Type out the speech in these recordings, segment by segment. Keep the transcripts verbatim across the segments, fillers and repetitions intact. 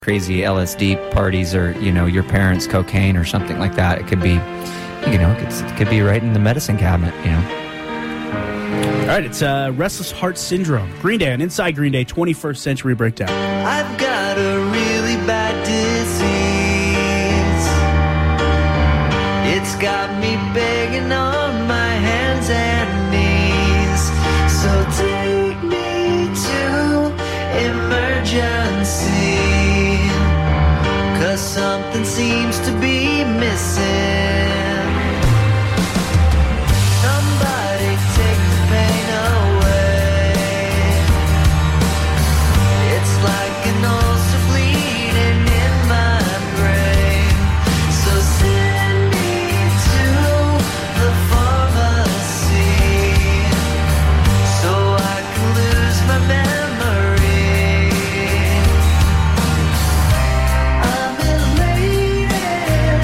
crazy L S D parties or, you know, your parents' cocaine or something like that. It could be, you know, it's, it could be right in the medicine cabinet, you know. All right, it's uh, Restless Heart Syndrome. Green Day on Inside Green Day, twenty-first Century Breakdown. I've got a really bad disease. It's got me begging on my hands and knees. So take me to emergency, 'cause something seems to be missing. Somebody take the pain away. It's like an ulcer bleeding in my brain. So send me to the pharmacy so I can lose my memory. I'm elated,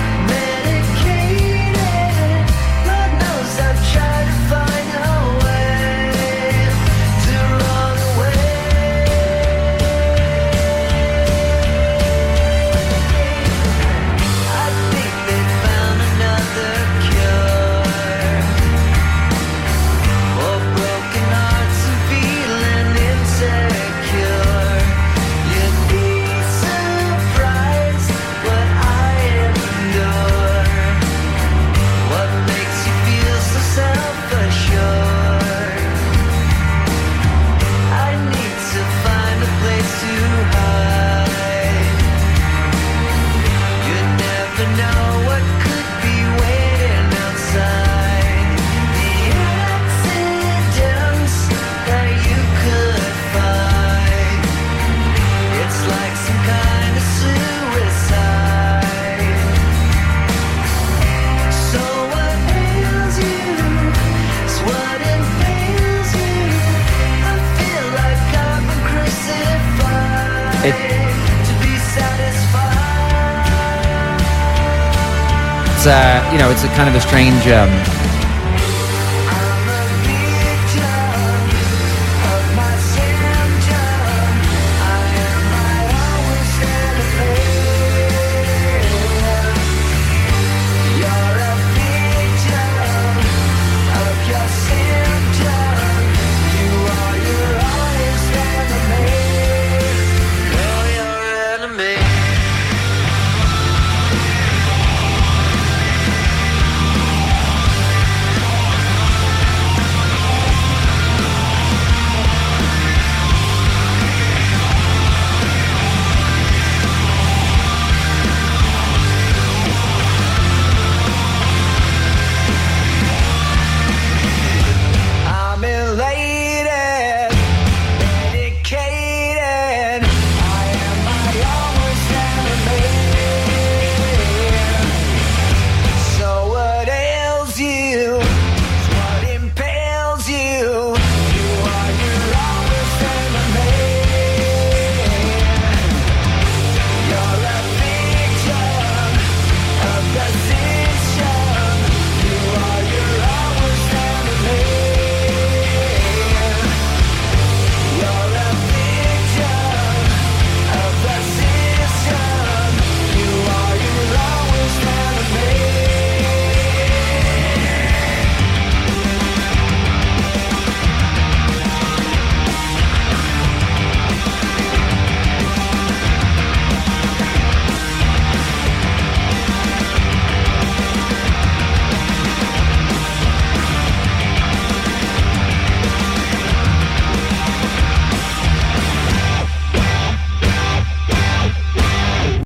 medicated. Lord knows I've tried to find a way to run away. I think they found another cure for broken hearts and feeling insecure. You'd be surprised what I endure. What makes you feel so self-assured? I need to find a place to hide. You never know what could be waiting outside. The accidents that you could find. It's like some kind of suicide. So what ails you is what impales you. I feel like I've been crucified It- to be satisfied. It's, uh, you know, it's a kind of a strange um,